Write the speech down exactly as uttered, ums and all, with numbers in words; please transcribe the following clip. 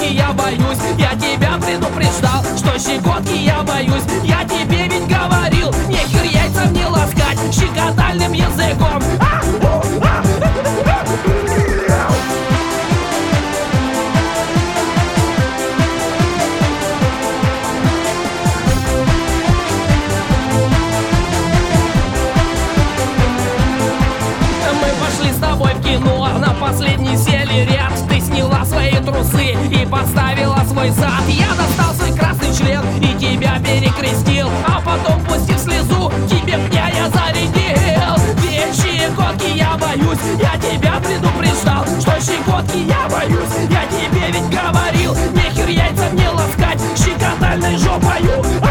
щекотки я боюсь. Я тебя предупреждал, что щекотки я боюсь. Я тебе ведь говорил, нехер яйца мне ласкать щекотальным языком. А! А! Кино, на последний сели ряд. Ты сняла свои трусы и поставила свой зад. Я достал свой красный член и тебя перекрестил, а потом, пустив слезу, тебе меня я зарядил. Ведь щекотки я боюсь, я тебя предупреждал, что щекотки я боюсь. Я тебе ведь говорил, нехер яйца мне ласкать щекотальной жопою.